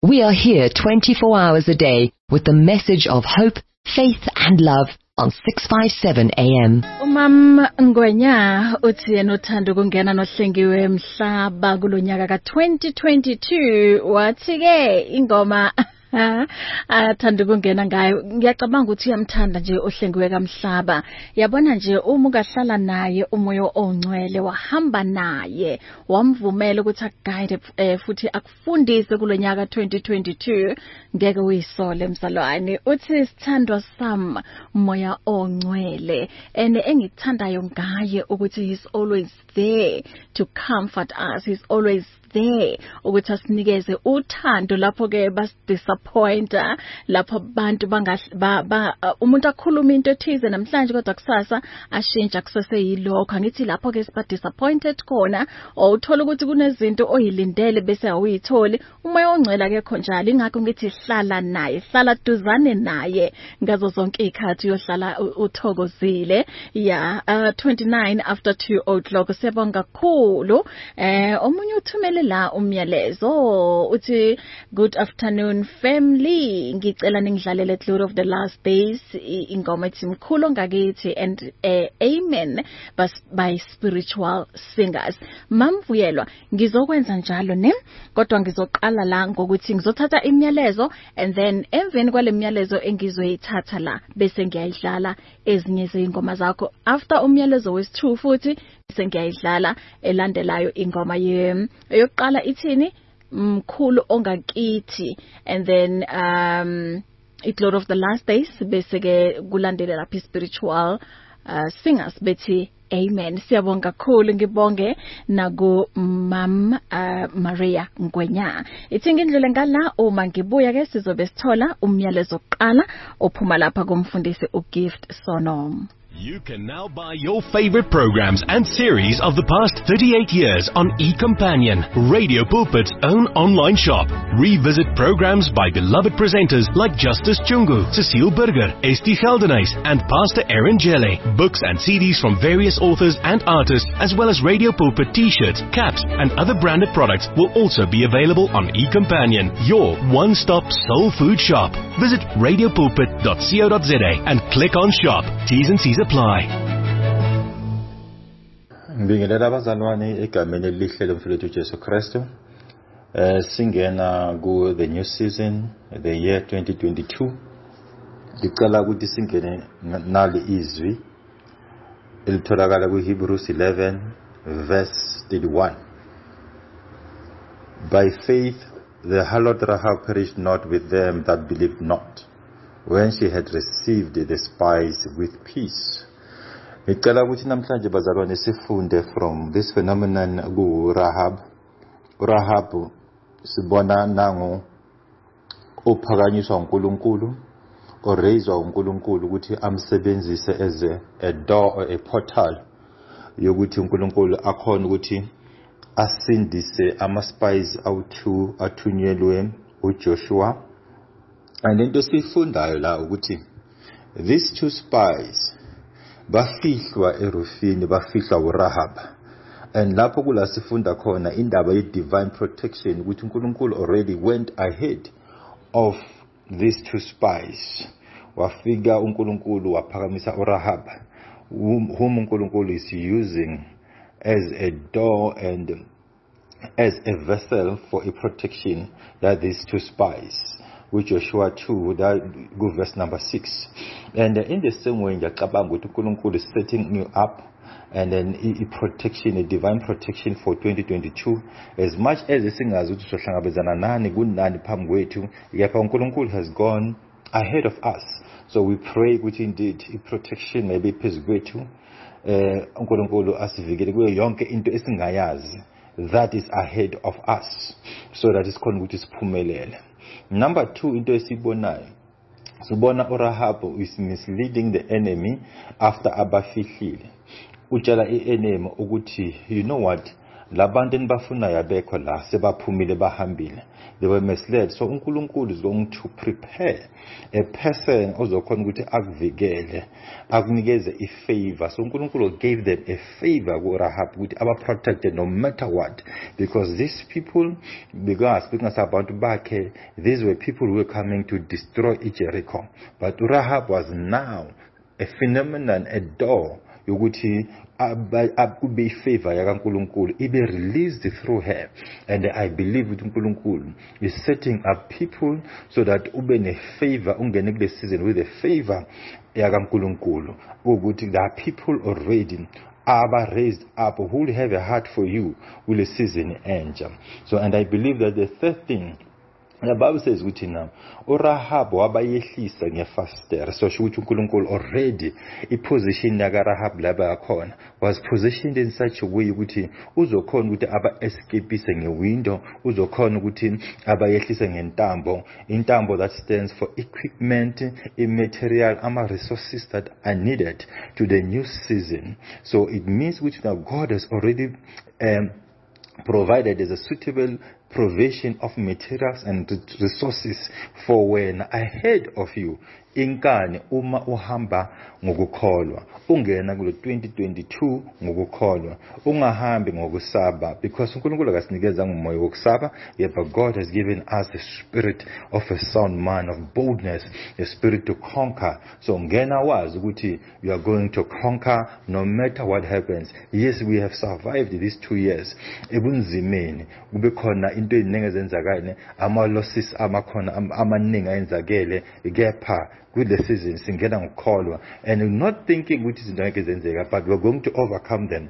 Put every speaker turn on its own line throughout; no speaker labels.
We are here 24 hours a day with the message of hope, faith and love on 657 AM.
Umam Ngwenya uthi yena uthanda ukungena nohlengiwe emhlaba kulonyaka ka2022 wathi ke ingoma athanda ukungena ngayo. Ngiyacabanga ukuthi uyamthanda nje ohlengiwe kamhlaba. Yabona nje uma ukahlala naye umoya ongcwele wahamba naye wamvumela ukuthi akuguide futhi akufundise kulonyaka 2022 ngeke uyisole mzalwane. Uthi sithandwa sam umoya ongcwele engikuthandayo ngaye ukuthi he's always there to comfort us. He's always there ukuthi asinikeze uthando lapho ke basidisappointa, lapho abantu umuntu akhuluma into ethize namhlanje kodwa kusasa ashintsha kusase yilokho. Angithi lapho ke siba disappointed khona or uthola ukuthi kunezinto oyilindele bese awuyitholi. Umoya ongcwele akekho njalo, ingakho ngithi hlala naye, hlala duzane naye ngazo zonke izikhathi uyohlala uthokozile. 29 after 2 o'clock. Siyabonga kakhulu. Omunye uthumele la umyalezo uthi good afternoon family, ngicela ningidlalele Glory of the Last Days, ingoma ethi mkhulu ngakithi and amen by Spiritual Singers. Mamvuyelwa ngizokwenza njalo ne, kodwa ngizoqala la ngokuthi ngizothatha imyalezo and then emveni kwale myalezo engizoyithatha la bese ngiyayidlala ezinye zeingoma zakho. After umyalezo wesi2 futhi bese ngiyayidlala elandelayo ingoma yokuqala ithini mkhulu ongakithi and then Glory of the Last Days bese ke kulandela lapha Spiritual Singers bethi amen. Siyabonga kakhulu, ngibonge naku Mam Maria Ngwenya. Ithi ngindlule ngala uma ngibuya ke sizobe sithola umyalezo oqala ophuma lapha kumfundisi uGift Sonom.
You can now buy your favorite programs and series of the past 38 years on eCompanion, Radio Pulpit's own online shop. Revisit programs by beloved presenters like Justice Chungu, Cecile Burger, Esti Geldenhuys and Pastor Aaron Jelle. Books and CDs from various authors and artists, as well as Radio Pulpit t-shirts, caps and other branded products will also be available on eCompanion, your one-stop soul food shop. Visit radiopulpit.co.za and click on shop. T's and C's apply.
Ngibingelela abazalwane egameni elihle lomfowethu Jesu Kristu. Singena ku the new season, the year 2022. Ngicela ukuthi singene nali izwi elitholakala ku Hebrews 11 verse 31. By faith the harlot Rahab perished not with them that believed not, when she had received the spies with peace. Ngicela ukuthi namhlanje bazalwane sifunde from this phenomenon ku Rahab. Rahab sibona nango ophakanyiswa uNkulunkulu, oraiswa uNkulunkulu ukuthi amsebenzise as a door or a portal yokuthi uNkulunkulu akhona ukuthi asindise ama-spies athunyelwe uJoshua. And into sifundayo la ukuthi these 2 spies bafihlwa erufini, bafihlwa uRahab. And lapho kula sifunda khona indaba ye-divine protection ukuthi uNkulunkulu already went ahead of these 2 spies. Wafika uNkulunkulu waphakamisa uRahab, whom uNkulunkulu is using as a door and as a vessel for a protection, that these 2 spies, which Joshua 2, that go verse number 6. And in the same way, ngiyacabanga ukuthi uNkulunkulu is setting you up and then a protection, a divine protection for 2022. As much as singazi ukuthi sohlangabezana nani kunani phambi kwethu, yepha uNkulunkulu has gone ahead of us. So we pray ukuthi indeed a protection maybe phezu kwethu, uNkulunkulu asivikele kuyo yonke into esingayazi that is ahead of us, so that is khona ukuthi siphumelele. Number 2, into esibonayo, sibona uRahab is misleading the enemy after abafihlile. Utshela enemy ukuthi, you know what, labantu enibafuna yabekho la sebaphumile bahambile. They were misled. So uNkulunkulu is going to prepare a person ozokhona ukuthi akuvikele, akunikeze ifavor. So uNkulunkulu gave them a favor kuRahab ukuthi aba protected no matter what, because these people, because speaking about bakhe, these were people who were coming to destroy Jericho. But Rahab was now a phenomenon, a door yokuthi ube favor yakaNkulunkulu ibe released through her. And I believe that uNkulunkulu is setting up people so that ube ne favor, ungene kule season with a favor yakaNkulunkulu. Ukuthi there are people already are raised up who will have a heart for you will a season end. So, and I believe that the third thing, the Bible says which now uRahab wabayehlisa ngefaster. So ukuthi uNkulunkulu already iposition yaKaRahab laba yakhona was positioned in such a way ukuthi uzokhona ukuthi aba escapise ngewindow, uzokhona ukuthi abayehlise ngentambo, intambo that stands for equipment, immaterial, resources that are needed to the new season. So it means which now God has already provided as a suitable provision of materials and resources for when ahead of you. Inkani uma uhamba ngokukholwa, ungena kulo 2022 ngokukholwa, ungahambi ngokusaba, because uNkulunkulu akasinikeza ngomoya wokusaba, but God has given us the spirit of a sound mind, of boldness, a spirit to conquer. So ngena wazi ukuthi you are going to conquer no matter what happens. Yes, we have survived these 2 years ebunzimeni, kube khona into eziningi ezenzakala, ama losses amakhona amaningi ayenzakele, kepha with the season singena ngokholwa, and not thinking which is not ezenzeka, but we're going to overcome them.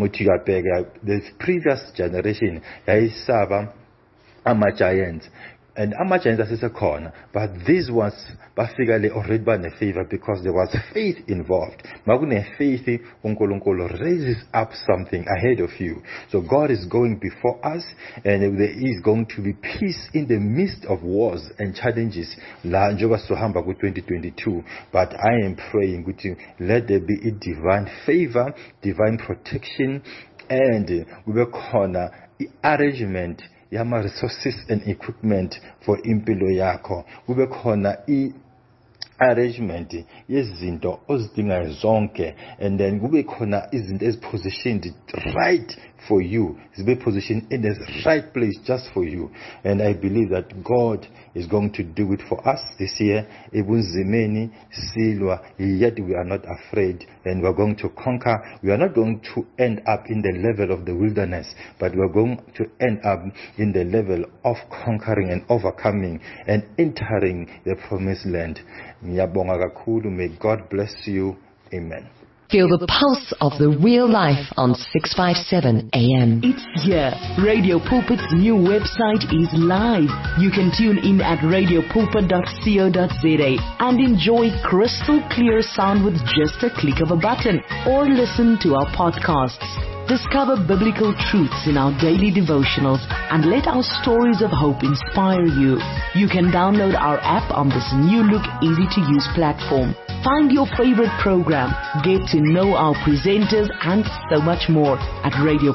The previous generation yayisaba ama giants, and ama giants asesekhona, but these ones bafikele already bane favor because there was faith involved. Makune faith, uNkulunkulu raises up something ahead of you. So God is going before us, and there is going to be peace in the midst of wars and challenges. La njoba sohamba ku 2022, but I am praying with you, let there be a divine favor, divine protection, and we will corner arrangement yama resources and equipment for impilo yakho. Kube khona arrangement yezinto ozidingayo zonke, and then kube khona izinto ezipositioned right for you, zibe positioned in the right place just for you. And I believe that God is going to do it for us this year. Ebunzimeni silwa, yet we are not afraid, and we are going to conquer. We are not going to end up in the level of the wilderness, but we are going to end up in the level of conquering and overcoming and entering the promised land. Ngiyabonga kakhulu. May God bless you. Amen.
Feel the pulse of the real life on 657 AM.
It's here. Radio Pulpit's new website is live. You can tune in at radiopulpit.co.za and enjoy crystal clear sound with just a click of a button, or listen to our podcasts. Discover biblical truths in our daily devotionals and let our stories of hope inspire you. You can download our app on this new look, easy-to-use platform. Find your favorite program, get to know our presenters, and so much more at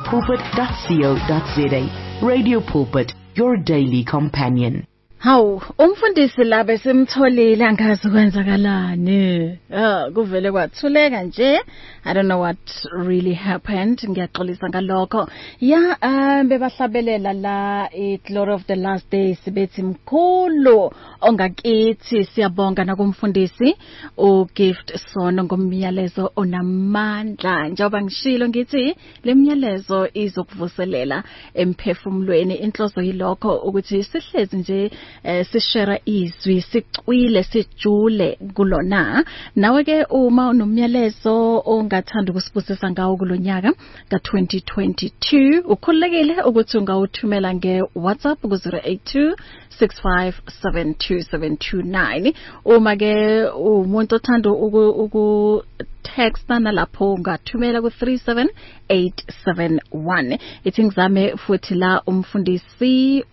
radiopulpit.co.za. Radio Pulpit, your daily companion.
Hawu, umfundisi la besimtholile angazi kwenzakalani. Kuvele kwathuleka nje. I don't know what really happened. Ngiyaxolisa ngalokho. Bebahlabelela la Glory of the Last Days bethi mkhulu ongakithi. Siyabonga nakumfundisi uGift Sono ngomyalezo onamandla. Njengoba ngishilo ngithi lemyalezo izokuvuselela emphefumulweni. Inhloso yilokho ukuthi sihlezi nje sishare izwi, sicwile, sijule kulona. Nawe ke uma unomyalezo ongathanda ukusibusisa ngawo kulonyaka ka2022, ukhulekile ukuthi ungawuthumela ngeWhatsApp ku 0826572729. Uma ke umuntu othanda texta nalapho ungathumela ku 37871. Ithi ngizame futhi la umfundisi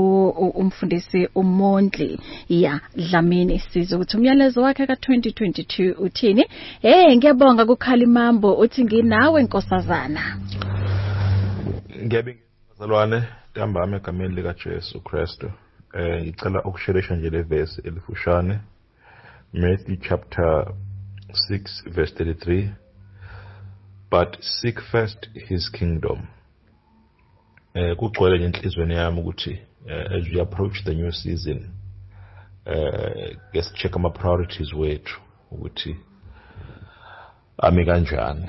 uMondli Dlamini sizo ukuthi umyalezo wakhe ka2022 uthini. Ngiyabonga kuKhalimambo uthi nginawe nkosazana.
Ngiyabingelele ntambama egameni lika Jesu Kristu. Ngicela ukusherisha nje le verse elifushane. Matthew chapter 6 verse 33. But seek first his kingdom. Kugcwele nje enhlizweni yami ukuthi as we approach the new season, let's check our priorities wethu ukuthi ami kanjani.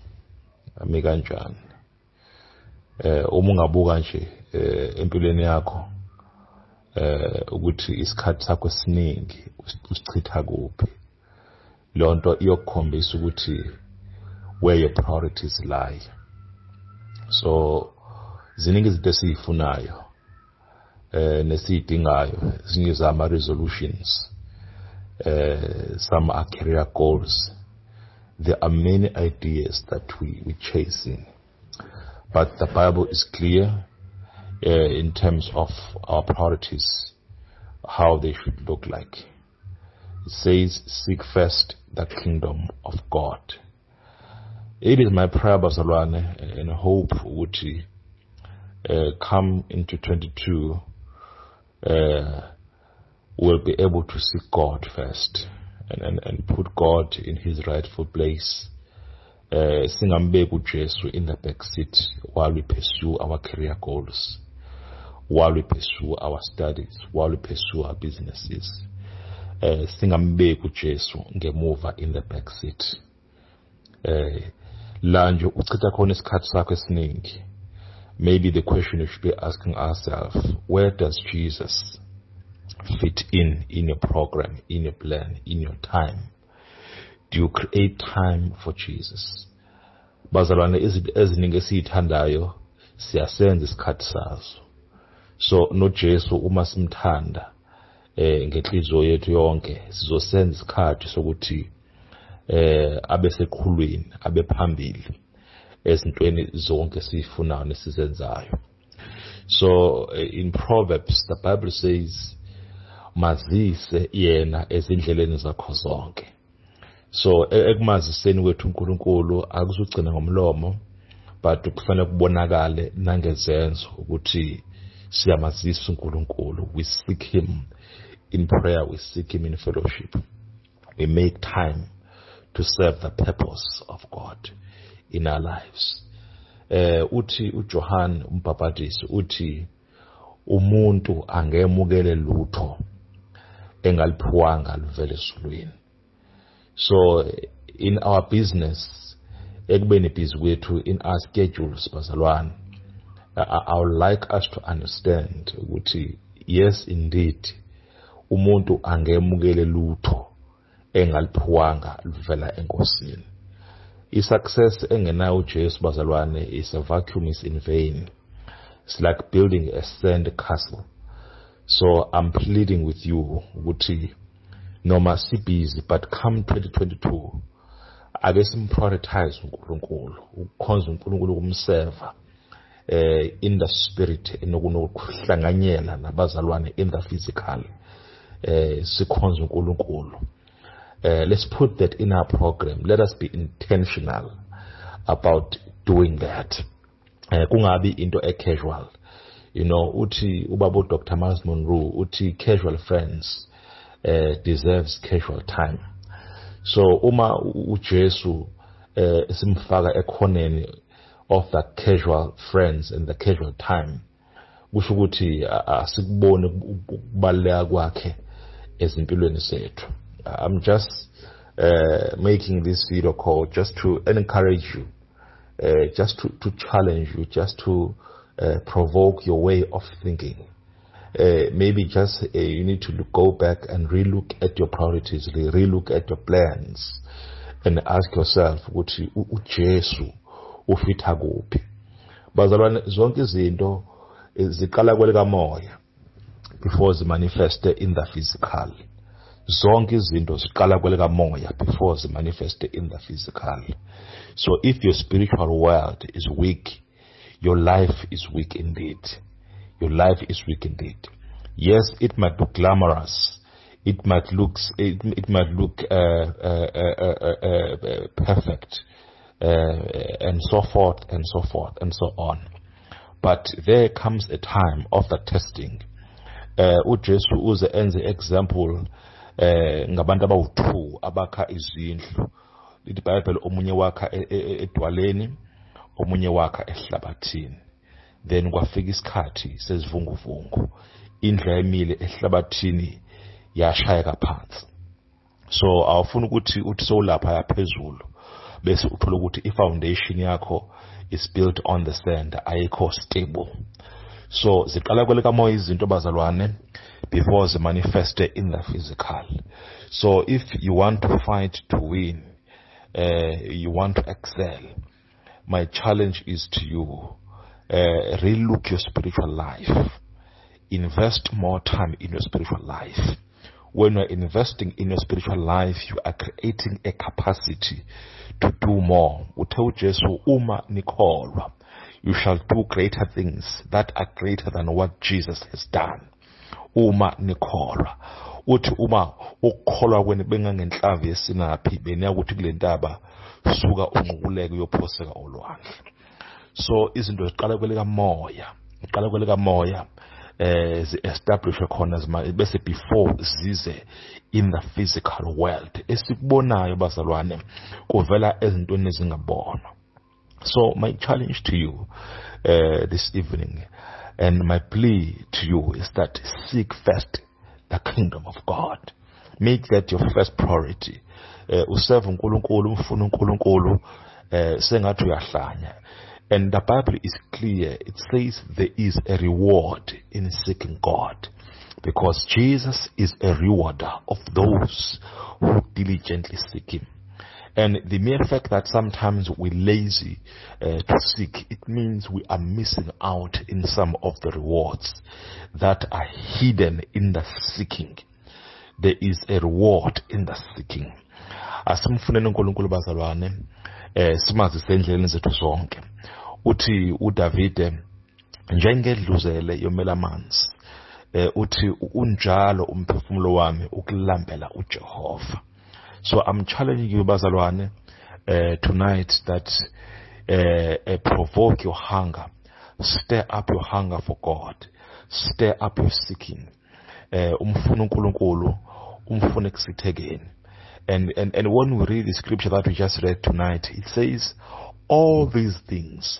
Uma ungabuka nje empilweni yakho ukuthi isikhathi sakho esiningi usichitha kuphi, lonto iyokukhombisa ukuthi where your priorities lie. So ziningi izinto esizifunayo nesiyidingayo, ezinye zama resolutions, some are career goals. There are many ideas that we're chasing, but the Bible is clear in terms of our priorities, how they should look like. It says, seek first the kingdom of God. It is my prayer, Bazalwane, and hope would come into 22, we'll be able to seek God first and put God in his rightful place. Singambegu Jesu in the back seat while we pursue our career goals, while we pursue our studies, while we pursue our businesses. Singambegu Jesu ngemuva in the back seat. Lanjo uchitha khona isikhathi sakho esiningi. Maybe the question you should be asking ourselves, where does Jesus fit in your program, in your plan, in your time? Do you create time for Jesus? Bazalwane eziningi esiyithandayo siyasenza isikhathi sazo. So no Jesu uma simthanda ngenhliziyo yethu yonke sizosenza isikhathi sokuthi abe sekhulwini, abe phambili ezintweni zonke sifunayo nesizenzayo. So in Proverbs the Bible says mazise yena ezindleleni zakho zonke. So ekumaziseni kwethu uNkulunkulu akuzugcina ngomlomo, but kufanele kubonakale nangezenzo ukuthi siyamazisa uNkulunkulu. We seek him in prayer, we seek him in fellowship. We make time to serve the purpose of God in our lives. Uthi uJohn umbhapatisi uthi umuntu angemukele lutho engaliphuwanga livele ezulwini. So in our business, ekubeni busy kwethu, in our schedules, bazalwane, I would like us to understand ukuthi yes indeed umuntu angemukele lutho engaliphuwanga livela enkosini. I-success engenayo uJesu bazalwane is a vacuum, is in vain. It's like building a sand castle. So I'm pleading with you ukuthi noma si busy, but come 2022 ake simprioritize uNkulunkulu, ukukhonza uNkulunkulu, kumserva in the spirit, enokuhlanganyela nabazalwane in the physical, sikhonza uNkulunkulu. Let's put that in our program. Let us be intentional about doing that. Kungabi into casual. You know, uthi ubaba Dr. Miles Monroe uthi casual friends deserves casual time. So uma uJesu simfaka ekhoneni of the casual friends and the casual time, kusho ukuthi asikubone ukubaleka kwakhe ezimpilweni zethu. I'm just making this video call just to encourage you, just to challenge you, just to provoke your way of thinking. Maybe just you need to go back and relook at your priorities, relook at your plans, and ask yourself, ukuthi uJesu ufitha kuphi? Bazalwane, zonke izinto ziqala kweleka moya before zimanifeste in the physical. Zonke izinto ziqala kweleka moya before zimanifeste in the physical. So if your spiritual world is weak, your life is weak indeed. Your life is weak indeed. Yes, it might look glamorous. It might look perfect, and so forth and so forth and so on. But there comes a time of the testing. uJesu uze enze example ngabantu abawu2 abakha izindlu. Lithi iBhayibheli omunye wakha edwaleni, omunye wakha ehlabathini. Then kwafika isikhathi sezivunguvungu. Indlu emile ehlabathini yashayeka phansi. So awufuna ukuthi uthi sowulapha yaphezulu bese uthola ukuthi ifoundation yakho is built on the sand, ayikho stable. So ziqala kweleka moya izinto bazalwane before ze manifest in the physical. So if you want to fight to win, you want to excel, my challenge is to you, relook your spiritual life. Invest more time in your spiritual life. When you're investing in your spiritual life, you are creating a capacity to do more. Uthe Jesu uma nikholwa, you shall do greater things that are greater than what Jesus has done. Uma nikholwa. Uthi uma ukholwa kwenu bengangenhlavu yesinaphi beniya ukuthi kule ntaba suka unqukuleke uyophoseka olwandle. So izinto ziqala kweleka moya. Iqala kweleka moya. Establish khona bese before zize in the physical world. Esikubonayo bazalwane kuvela ezintweni ezingabonwa. So my challenge to you this evening and my plea to you is that seek first the kingdom of God. Make that your first priority. Userve uNkulunkulu, umfuna uNkulunkulu sengathi uyahlanya. And the Bible is clear. It says there is a reward in seeking God. Because Jesus is a rewarder of those who diligently seek Him. And the mere fact that sometimes we're lazy to seek, it means we are missing out in some of the rewards that are hidden in the seeking. There is a reward in the seeking. Asimfuneni uNkulunkulu bazalwane, simazise endleleni zethu zonke. Uthi uDavide njengedluzele yomela amanzi, uthi unjalo umphefumulo wami ukulambela uJehova. So I'm challenging you bazalwane tonight that provoke your hunger, stir up your hunger for God, stir up your seeking. Umfuna uNkulunkulu, umfuna kusithekeni. And when we read the scripture that we just read tonight, it says all these things,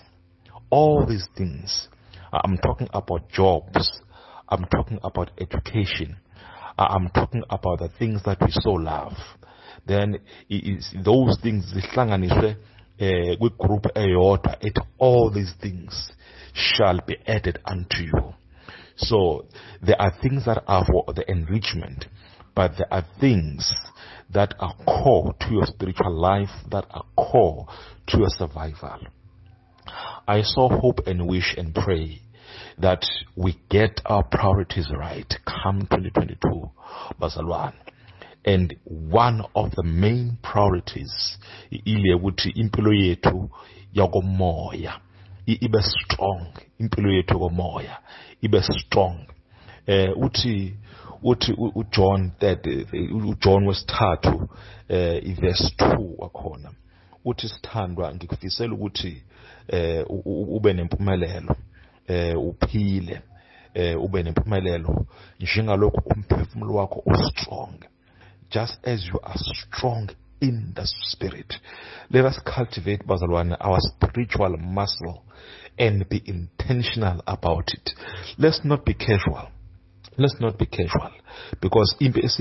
I'm talking about jobs, I'm talking about education, I'm talking about the things that we so love. Then those things zihlanganiswe kwi-group eyodwa, all these things shall be added unto you. So there are things that are for the enrichment, but there are things that are core to your spiritual life, that are core to your survival. I so hope and wish and pray that we get our priorities right come 2022, bazalwane. And one of the main priorities ile ukuthi impilo yethu yakomoya ibe strong, impilo yethu yakomoya ibe strong. Uthi uJohn wesithathu verse 2 wakhona uthi sithandwa ngikufisela ukuthi ube nempumelelo, uphile, ube nempumelelo njengalokho umphefumulo wakho ustrong, just as you are strong in the spirit. Let us cultivate, bazalwane, our spiritual muscle and be intentional about it. Let's not be casual. Let's not be casual, because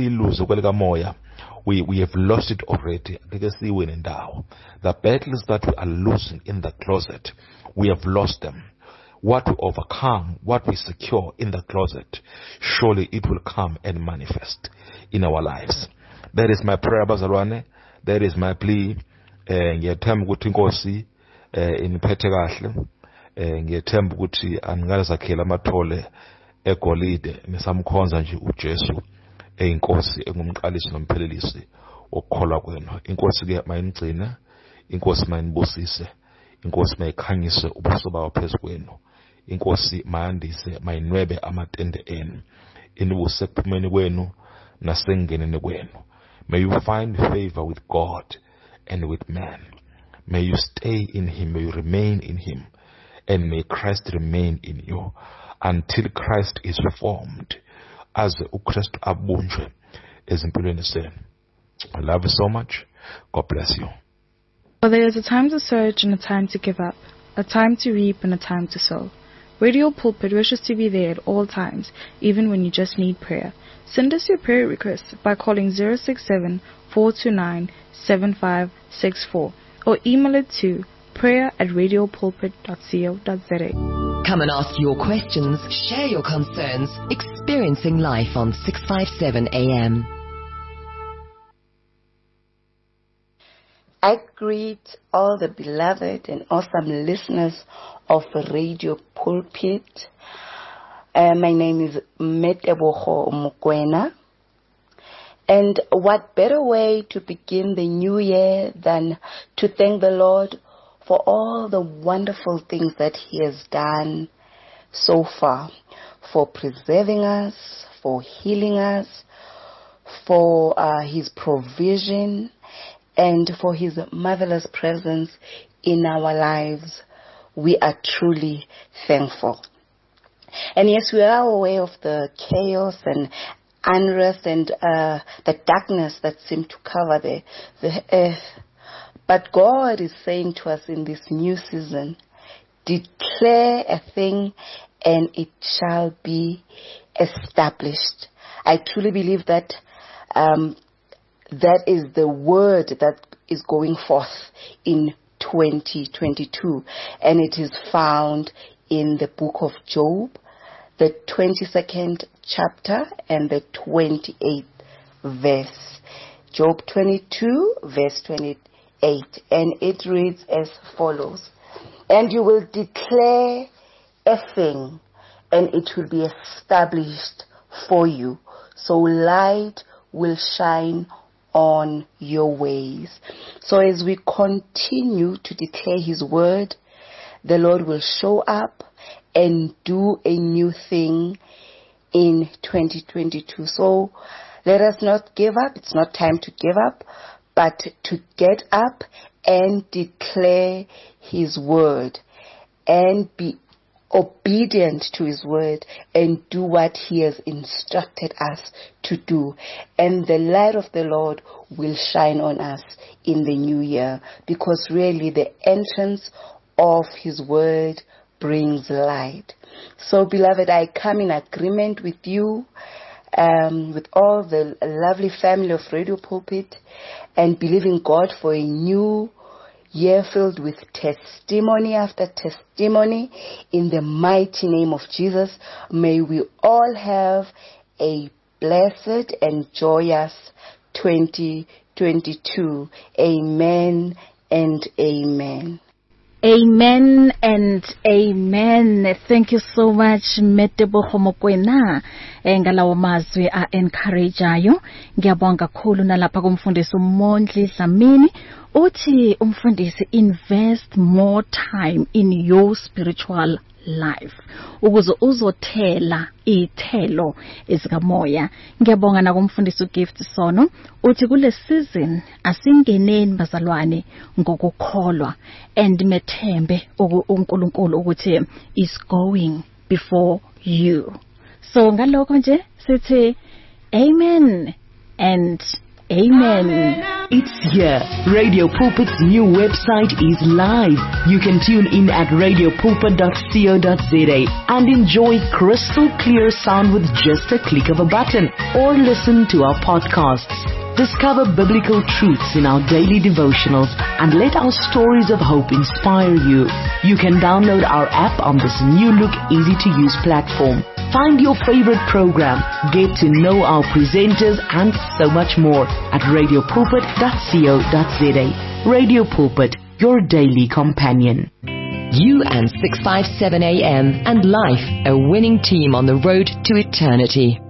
we have lost it already. The battles that we are losing in the closet, we have lost them. What we overcome, what we secure in the closet, surely it will come and manifest in our lives. That is my prayer, bazalwane. That is my plea. Ngiyethemba ukuthi inkosi iniphethe kahle. Ngiyethemba ukuthi angazakhela amathole egolide nisamkhonza nje uJesu eyinkosi engumqalisi nomphelelisi okukholwa kwenu. Inkosi ke mayinigcine, inkosi mayinibusise, inkosi mayikhanyise ubuso bayo phezu kwenu, inkosi mayandise mayinwebe amatende enu, inibuse ekuphumeni kwenu nasengeneni kwenu. May you find favor with God and with man. May you stay in Him, may you remain in Him, and may Christ remain in you until Christ is formed as uKristu abunjwe ezimpilweni zenu. I love you so much. God bless you.
For there is a time to search and a time to give up, a time to reap and a time to sow. Radio Pulpit wishes to be there at all times, even when you just need prayer. Send us your prayer requests by calling 067-429-7564 or email it to prayer@radiopulpit.co.za.
Come and ask your questions, share your concerns, experiencing life on 657 AM.
I greet all the beloved and awesome listeners of Radio Pulpit. My name is Meteboho Mokwena. And what better way to begin the new year than to thank the Lord for all the wonderful things that He has done so far, for preserving us, for healing us, for His provision, and for His marvelous presence in our lives. We are truly thankful. And yes, we are aware of the chaos and unrest and the darkness that seem to cover the earth. But God is saying to us in this new season, declare a thing and it shall be established. I truly believe that that is the word that is going forth in 2022. And it is found in the book of Job, the 22nd chapter and the 28th verse. Job 22, verse 28. And it reads as follows. And you will declare a thing, and it will be established for you. So light will shine on your ways. So as we continue to declare His word, the Lord will show up and do a new thing in 2022. So let us not give up. It's not time to give up, but to get up and declare His word and be obedient to His word and do what He has instructed us to do. And the light of the Lord will shine on us in the new year, because really the entrance of His word brings light. So beloved, I come in agreement with you, with all the lovely family of Radio Pulpit, and believing God for a new year filled with testimony after testimony. In the mighty name of Jesus, may we all have a blessed and joyous 2022. Amen and amen.
Amen and amen. Thank you so much, Meteboho Mokwena. Ngalawa mazwi a encourage ayo. Ngiyabonga kakhulu nalapha kumfundisi uMondli Dlamini. Uthi umfundisi, invest more time in your spiritual life ukuze uzothela ithelo ezikamoya. Ngiyabonga na kumfundisi uGift Sono. Uthi kule season asingeneni bazalwane ngokukholwa and methembe uNkulunkulu ukuthi is going before you. So ngalokho nje sithi amen and amen.
It's here. Radio Pulpit's new website is live. You can tune in at radiopulpit.co.za and enjoy crystal clear sound with just a click of a button, or listen to our podcasts. Discover biblical truths in our daily devotionals and let our stories of hope inspire you. You can download our app on this new look, easy-to-use platform. Find your favorite program, get to know our presenters, and so much more at radiopulpit.co.za. Radio Pulpit, your daily companion.
You and 657 AM and life, a winning team on the road to eternity.